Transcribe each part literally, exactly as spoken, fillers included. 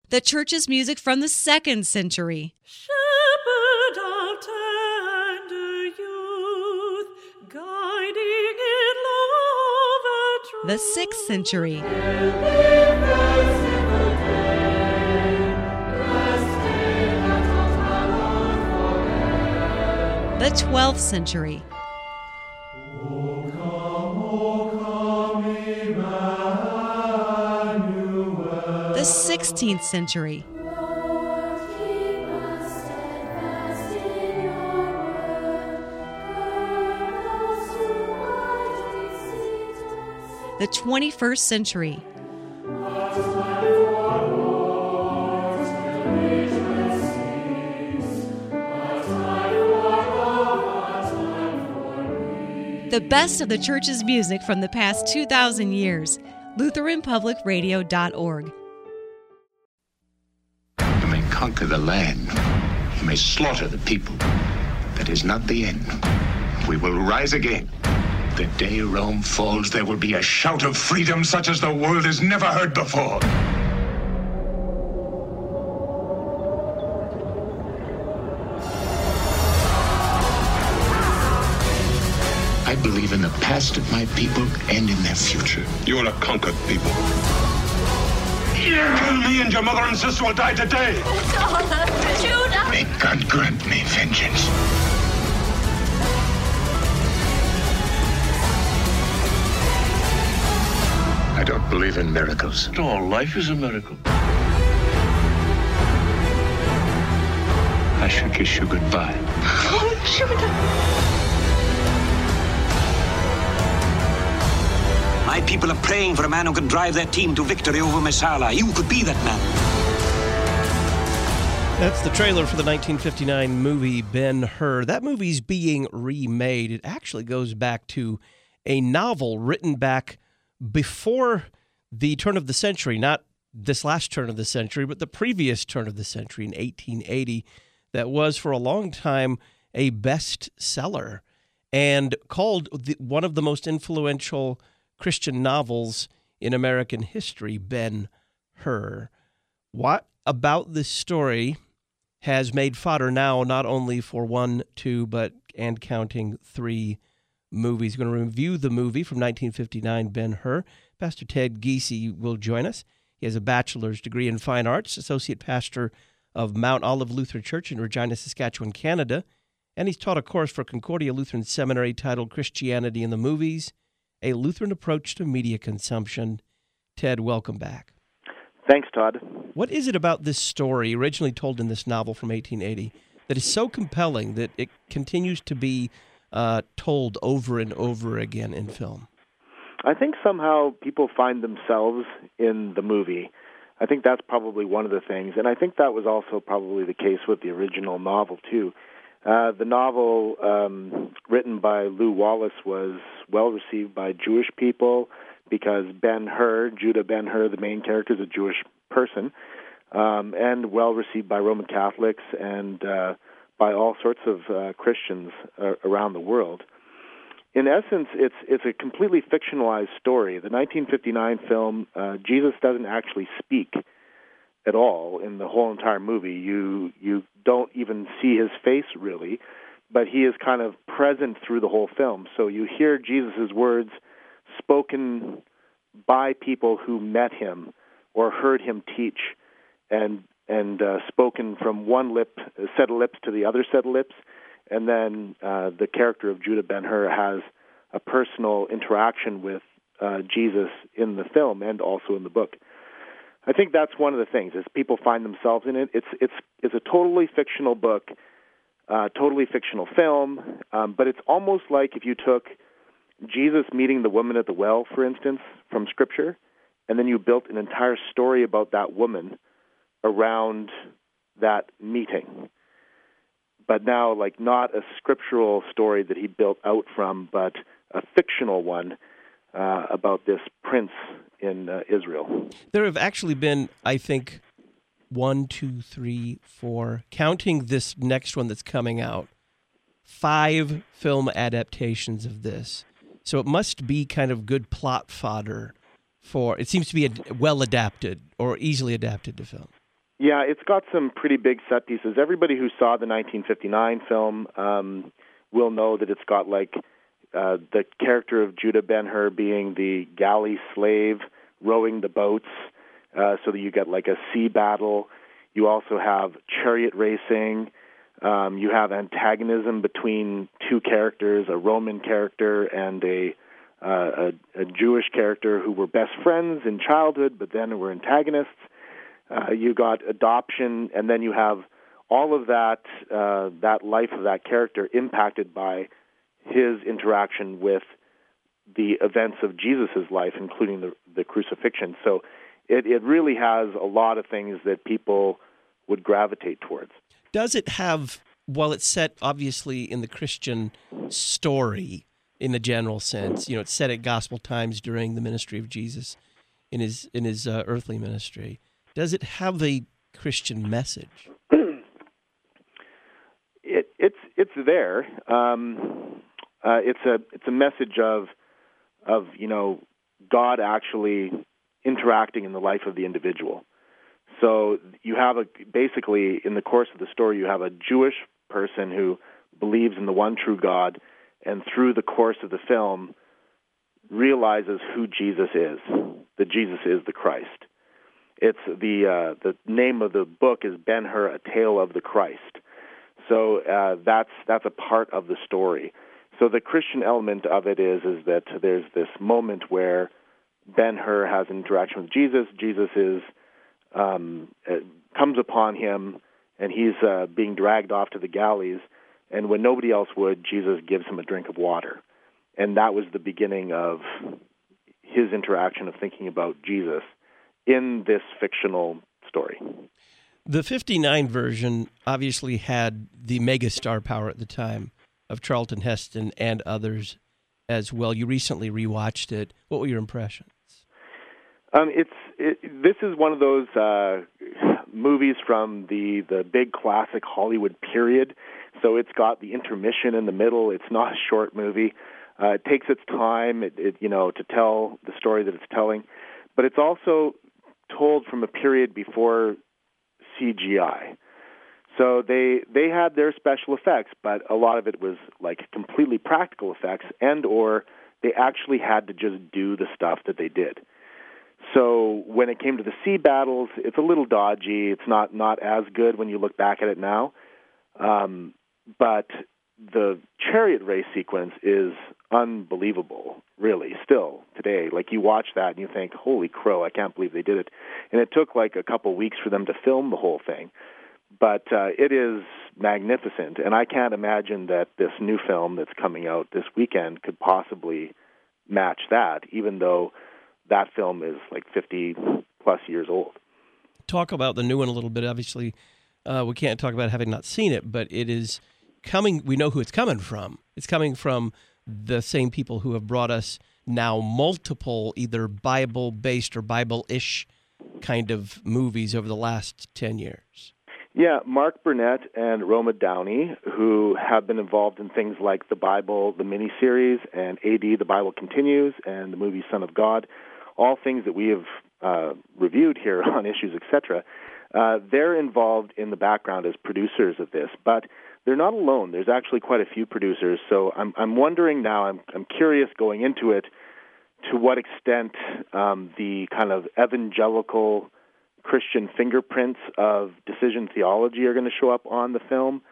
The church's music from the second century. Shepherd of tender youth, guiding in love and truth. The sixth century. The twelfth century. The sixteenth century. The twenty-first century. The best of the church's music from the past two thousand years. Lutheran Public Radio dot org. You may conquer the land. You may slaughter the people. That is not the end. We will rise again. The day Rome falls, there will be a shout of freedom such as the world has never heard before. I believe in the past of my people and in their future. You are a conquered people. Kill me and your mother and sister will die today. Oh, God, Judah! May God grant me vengeance. I don't believe in miracles. All life is a miracle. I should kiss you goodbye. Oh, Judah! My people are praying for a man who can drive their team to victory over Messala. You could be that man. That's the trailer for the nineteen fifty-nine movie Ben-Hur. That movie's being remade. It actually goes back to a novel written back before the turn of the century, not this last turn of the century, but the previous turn of the century in eighteen eighty, that was for a long time a bestseller and called the, one of the most influential Christian novels in American history, Ben-Hur. What about this story has made fodder now not only for one, two, but, and counting, three movies? We're going to review the movie from nineteen fifty-nine, Ben-Hur. Pastor Ted Giese will join us. He has a bachelor's degree in fine arts, associate pastor of Mount Olive Lutheran Church in Regina, Saskatchewan, Canada, and he's taught a course for Concordia Lutheran Seminary titled Christianity in the Movies, a Lutheran Approach to Media Consumption. Ted, welcome back. Thanks, Todd. What is it about this story, originally told in this novel from eighteen eighty, that is so compelling that it continues to be uh, told over and over again in film? I think somehow people find themselves in the movie. I think that's probably one of the things, and I think that was also probably the case with the original novel, too. Uh, the novel um, written by Lew Wallace was well received by Jewish people because Ben-Hur, Judah Ben-Hur, the main character, is a Jewish person, um, and well received by Roman Catholics and uh, by all sorts of uh, Christians uh, around the world. In essence, it's it's a completely fictionalized story. The nineteen fifty-nine film, uh, Jesus doesn't actually speak at all in the whole entire movie. You you don't even see his face, really, but he is kind of present through the whole film. So you hear Jesus' words spoken by people who met him or heard him teach, and and uh, spoken from one lip, set of lips to the other set of lips, and then uh, the character of Judah Ben-Hur has a personal interaction with uh, Jesus in the film and also in the book. I think that's one of the things, is people find themselves in it. It's it's it's a totally fictional book, uh, totally fictional film, um, but it's almost like if you took Jesus meeting the woman at the well, for instance, from Scripture, and then you built an entire story about that woman around that meeting. But now, like, not a scriptural story that he built out from, but a fictional one uh, about this prince in uh, Israel. There have actually been, I think, one, two, three, four, counting this next one that's coming out, five film adaptations of this. So it must be kind of good plot fodder for, it seems to be a, well adapted or easily adapted to film. Yeah, it's got some pretty big set pieces. Everybody who saw the nineteen fifty-nine film um, will know that it's got like uh, the character of Judah Ben-Hur being the galley slave rowing the boats, uh, so that you get like a sea battle. You also have chariot racing. Um, you have antagonism between two characters, a Roman character and a, uh, a, a Jewish character who were best friends in childhood, but then were antagonists. Uh, you got adoption, and then you have all of that uh, that life of that character impacted by his interaction with the events of Jesus' life, including the, the crucifixion. So it, it really has a lot of things that people would gravitate towards. Does it have, while it's set obviously in the Christian story in the general sense, you know, it's set at gospel times during the ministry of Jesus in his in his uh, earthly ministry, does it have a Christian message? it, it's it's there. Um, uh, it's a it's a message of of you know God actually interacting in the life of the individual. So you have a basically in the course of the story you have a Jewish person who believes in the one true God, and through the course of the film realizes who Jesus is. That Jesus is the Christ. It's the uh, the name of the book is Ben-Hur, A Tale of the Christ. So uh, that's that's a part of the story. So the Christian element of it is is that there's this moment where Ben-Hur has an interaction with Jesus. Jesus is um, comes upon him, and he's uh, being dragged off to the galleys. And when nobody else would, Jesus gives him a drink of water. And that was the beginning of his interaction of thinking about Jesus in this fictional story. The fifty-nine version obviously had the megastar power at the time of Charlton Heston and others as well. You recently rewatched it. What were your impressions? Um, it's it, this is one of those uh, movies from the, the big classic Hollywood period. So it's got the intermission in the middle. It's not a short movie. Uh, it takes its time, it, it, you know, to tell the story that it's telling. But it's also told from a period before C G I. So they they had their special effects, but a lot of it was like completely practical effects, and or they actually had to just do the stuff that they did. So when it came to the sea battles, it's a little dodgy. It's not, not as good when you look back at it now. Um, but the chariot race sequence is unbelievable, really, still today. Like, you watch that and you think, holy crow, I can't believe they did it. And it took like a couple weeks for them to film the whole thing. But uh, it is magnificent, and I can't imagine that this new film that's coming out this weekend could possibly match that, even though that film is like fifty-plus years old. Talk about the new one a little bit. Obviously, uh, we can't talk about having not seen it, but it is coming. We know who it's coming from. It's coming from the same people who have brought us now multiple either Bible-based or Bible-ish kind of movies over the last ten years. Yeah, Mark Burnett and Roma Downey, who have been involved in things like The Bible, the miniseries, and A D, The Bible Continues, and the movie Son of God, all things that we have uh, reviewed here on Issues, et cetera. Uh, they're involved in the background as producers of this, but they're not alone. There's actually quite a few producers, so I'm, I'm wondering now, I'm, I'm curious going into it, to what extent um, the kind of evangelical Christian fingerprints of decision theology are going to show up on the film.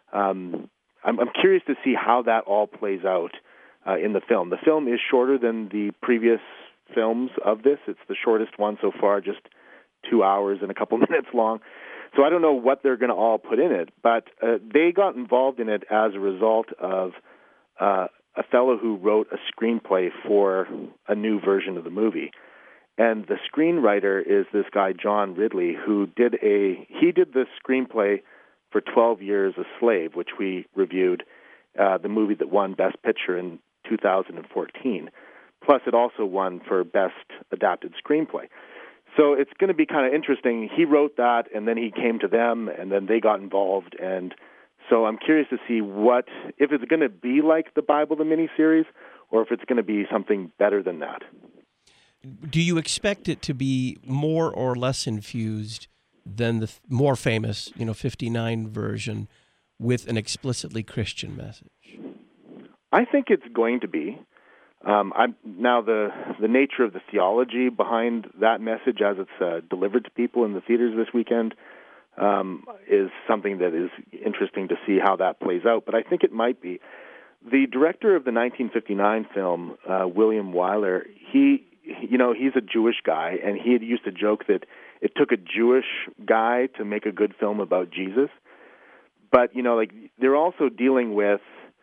Um, I'm, I'm curious to see how that all plays out uh, in the film. The film is shorter than the previous films of this. It's the shortest one so far, just two hours and a couple minutes long. So I don't know what they're going to all put in it, but uh, they got involved in it as a result of uh, a fellow who wrote a screenplay for a new version of the movie. And the screenwriter is this guy, John Ridley, who did a, he did the screenplay for twelve years a Slave, which we reviewed, uh, the movie that won Best Picture in two thousand fourteen. Plus, it also won for Best Adapted Screenplay. So it's going to be kind of interesting. He wrote that, and then he came to them, and then they got involved. And so I'm curious to see what, if it's going to be like the Bible, the miniseries, or if it's going to be something better than that. Do you expect it to be more or less infused than the th- more famous, you know, fifty-nine version with an explicitly Christian message? I think it's going to be. Um, I'm, now, the the nature of the theology behind that message as it's uh, delivered to people in the theaters this weekend um, is something that is interesting to see how that plays out. But I think it might be. The director of the nineteen fifty-nine film, uh, William Wyler, he, you know, he's a Jewish guy, and he had used to joke that it took a Jewish guy to make a good film about Jesus. But, you know, like, they're also dealing with,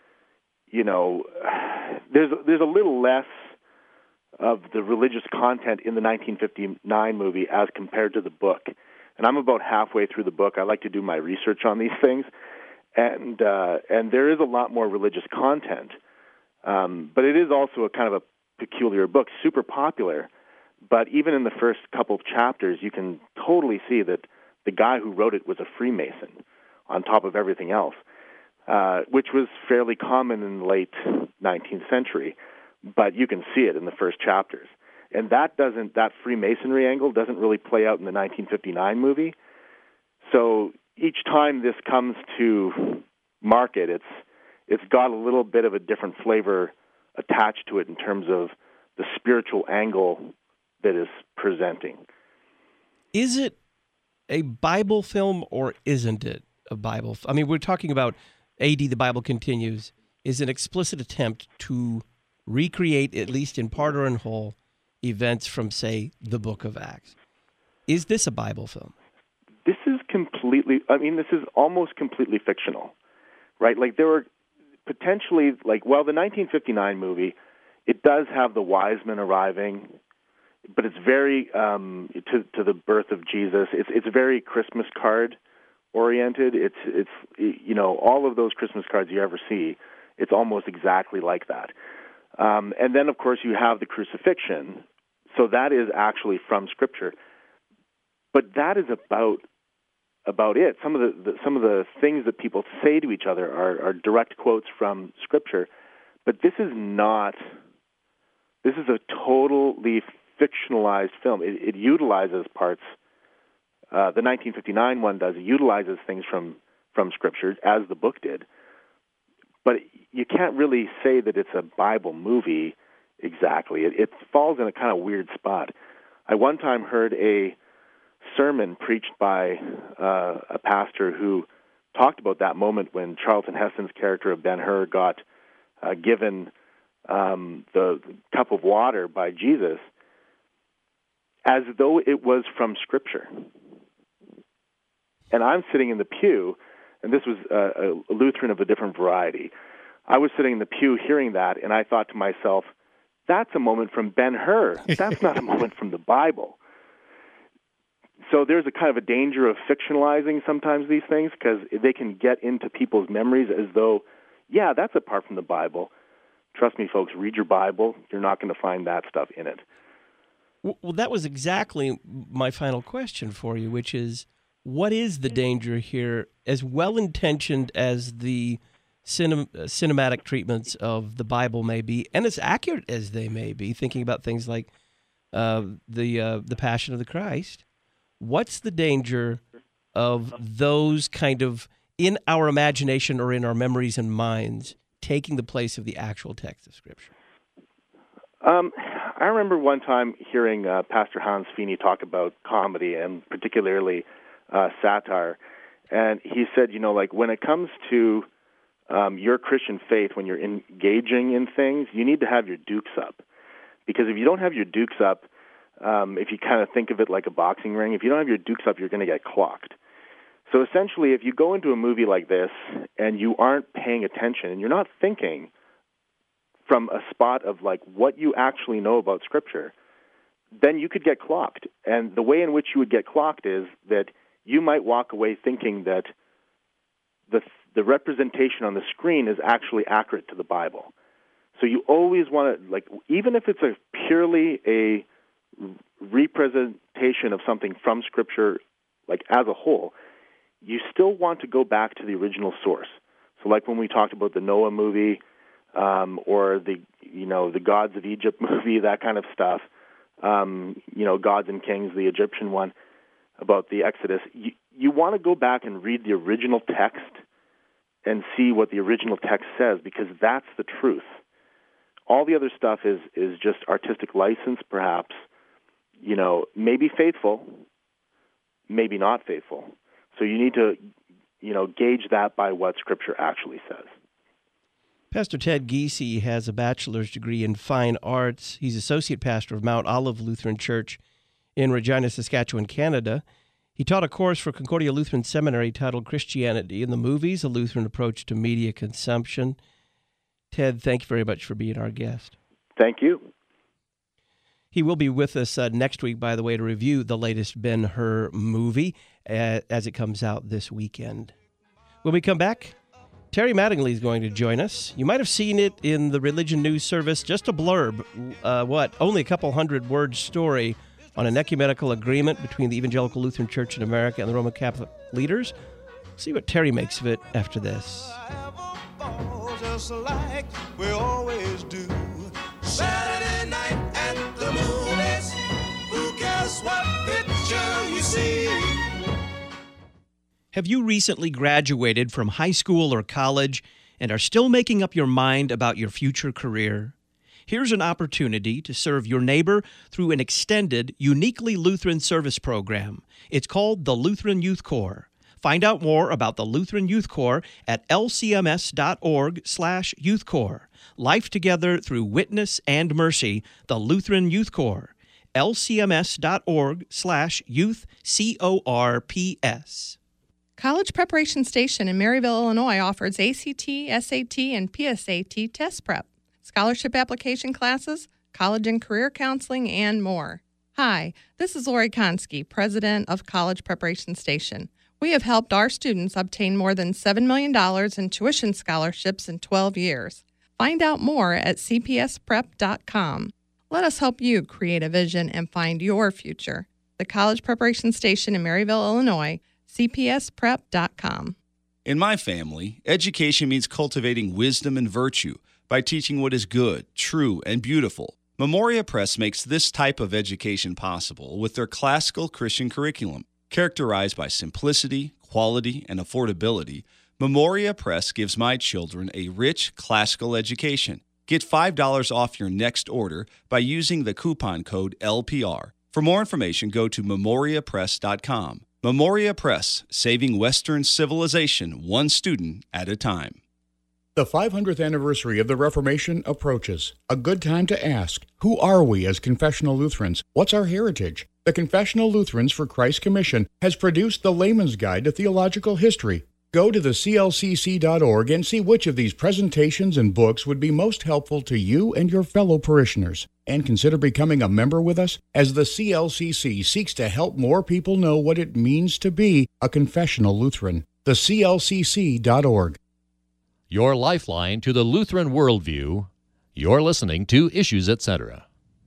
you know, there's there's a little less of the religious content in the nineteen fifty-nine movie as compared to the book. And I'm about halfway through the book. I like to do my research on these things. And uh, and there is a lot more religious content. Um, but it is also a kind of a peculiar book, super popular. But even in the first couple of chapters, you can totally see that the guy who wrote it was a Freemason on top of everything else, uh, which was fairly common in the late nineteenth century. But you can see it in the first chapters. And that doesn't that Freemasonry angle doesn't really play out in the nineteen fifty-nine movie. So each time this comes to market, it's it's got a little bit of a different flavor attached to it in terms of the spiritual angle that is presenting. Is it a Bible film or isn't it a Bible? I mean, we're talking about A D, The Bible Continues, is an explicit attempt to recreate, at least in part or in whole, events from, say, the Book of Acts. Is this a Bible film? This is completely, I mean, this is almost completely fictional, right? Like, there were potentially, like, well, the nineteen fifty-nine movie, it does have the wise men arriving, but it's very, um, to, to the birth of Jesus, it's it's very Christmas card oriented. It's, it's you know, all of those Christmas cards you ever see, it's almost exactly like that. Um, and then, of course, you have the crucifixion, so that is actually from Scripture. But that is about about it. Some of the, the some of the things that people say to each other are, are direct quotes from Scripture. But this is not. This is a totally fictionalized film. It, it utilizes parts. Uh, the nineteen fifty-nine one does. It utilizes things from from Scripture, as the book did. But you can't really say that it's a Bible movie exactly. It, it falls in a kind of weird spot. I one time heard a sermon preached by uh, a pastor who talked about that moment when Charlton Heston's character of Ben-Hur got uh, given um, the cup of water by Jesus as though it was from Scripture. And I'm sitting in the pew, and this was a, a Lutheran of a different variety. I was sitting in the pew hearing that, and I thought to myself, that's a moment from Ben-Hur. That's not a moment from the Bible. So there's a kind of a danger of fictionalizing sometimes these things because they can get into people's memories as though, yeah, that's a part from the Bible. Trust me, folks, read your Bible. You're not going to find that stuff in it. Well, that was exactly my final question for you, which is, what is the danger here, as well-intentioned as the cinem- cinematic treatments of the Bible may be, and as accurate as they may be, thinking about things like uh, the uh, the Passion of the Christ? What's the danger of those kind of, in our imagination or in our memories and minds, taking the place of the actual text of Scripture? Um, I remember one time hearing uh, Pastor Hans Feeney talk about comedy and particularly uh, satire, and he said, you know, like when it comes to um, your Christian faith, when you're engaging in things, you need to have your dukes up, because if you don't have your dukes up, Um, if you kind of think of it like a boxing ring, if you don't have your dukes up, you're going to get clocked. So essentially, if you go into a movie like this and you aren't paying attention and you're not thinking from a spot of like what you actually know about Scripture, then you could get clocked. And the way in which you would get clocked is that you might walk away thinking that the the representation on the screen is actually accurate to the Bible. So you always want to, like, even if it's a purely a representation of something from Scripture, like as a whole, you still want to go back to the original source. So, like when we talked about the Noah movie, um, or the you know the Gods of Egypt movie, that kind of stuff. Um, you know, Gods and Kings, the Egyptian one. about the Exodus, you, you want to go back and read the original text and see what the original text says, because that's the truth. All the other stuff is is just artistic license, perhaps, you know, maybe faithful, maybe not faithful. So you need to, you know, gauge that by what Scripture actually says. Pastor Ted Giese has a bachelor's degree in fine arts. He's associate pastor of Mount Olive Lutheran Church in Regina, Saskatchewan, Canada. He taught a course for Concordia Lutheran Seminary titled Christianity in the Movies, a Lutheran Approach to Media Consumption. Ted, thank you very much for being our guest. Thank you. He will be with us uh, next week, by the way, to review the latest Ben-Hur movie uh, as it comes out this weekend. When we come back, Terry Mattingly is going to join us. You might have seen it in the Religion News Service, just a blurb, uh, what, only a couple hundred word story on an ecumenical agreement between the Evangelical Lutheran Church in America and the Roman Catholic leaders. See what Terry makes of it after this. Just like we always do. Saturday night at the movies. Who cares what picture you see? Have you recently graduated from high school or college and are still making up your mind about your future career? Here's an opportunity to serve your neighbor through an extended, uniquely Lutheran service program. It's called the Lutheran Youth Corps. Find out more about the Lutheran Youth Corps at lcms.org slash youth corps. Life together through witness and mercy, the Lutheran Youth Corps. lcms.org slash youth, C O R P S. College Preparation Station in Maryville, Illinois offers A C T, S A T, and P S A T test prep, scholarship application classes, college and career counseling, and more. Hi, this is Lori Konski, president of College Preparation Station. We have helped our students obtain more than seven million dollars in tuition scholarships in twelve years. Find out more at c p s prep dot com. Let us help you create a vision and find your future. The College Preparation Station in Maryville, Illinois, c p s prep dot com. In my family, education means cultivating wisdom and virtue by teaching what is good, true, and beautiful. Memoria Press makes this type of education possible with their classical Christian curriculum. Characterized by simplicity, quality, and affordability, Memoria Press gives my children a rich classical education. Get five dollars off your next order by using the coupon code L P R. For more information, go to memoria press dot com. Memoria Press, saving Western civilization one student at a time. The five hundredth anniversary of the Reformation approaches. A good time to ask, who are we as confessional Lutherans? What's our heritage? The Confessional Lutherans for Christ Commission has produced the Layman's Guide to Theological History. Go to the c l c c dot org and see which of these presentations and books would be most helpful to you and your fellow parishioners. And consider becoming a member with us as the C L C C seeks to help more people know what it means to be a confessional Lutheran. the c l c c dot org. Your lifeline to the Lutheran worldview. You're listening to Issues, et cetera.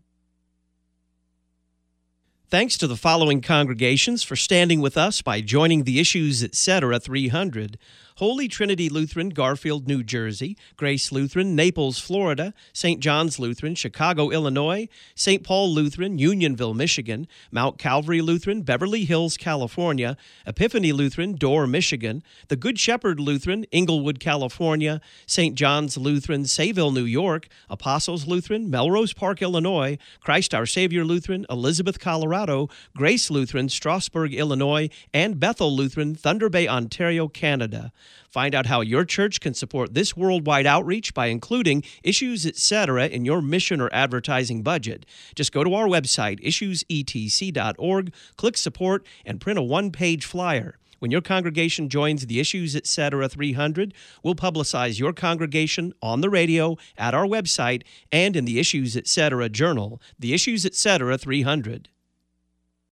Thanks to the following congregations for standing with us by joining the Issues, et cetera three hundred. Holy Trinity Lutheran, Garfield, New Jersey; Grace Lutheran, Naples, Florida; Saint John's Lutheran, Chicago, Illinois; Saint Paul Lutheran, Unionville, Michigan; Mount Calvary Lutheran, Beverly Hills, California; Epiphany Lutheran, Dorr, Michigan; the Good Shepherd Lutheran, Inglewood, California; Saint John's Lutheran, Sayville, New York; Apostles Lutheran, Melrose Park, Illinois; Christ Our Savior Lutheran, Elizabeth, Colorado; Grace Lutheran, Strasburg, Illinois; and Bethel Lutheran, Thunder Bay, Ontario, Canada. Find out how your church can support this worldwide outreach by including Issues, et cetera in your mission or advertising budget. Just go to our website, issues e t c dot org, click Support, and print a one-page flyer. When your congregation joins the Issues, et cetera three hundred, we'll publicize your congregation on the radio, at our website, and in the Issues, et cetera journal, the Issues, et cetera three hundred.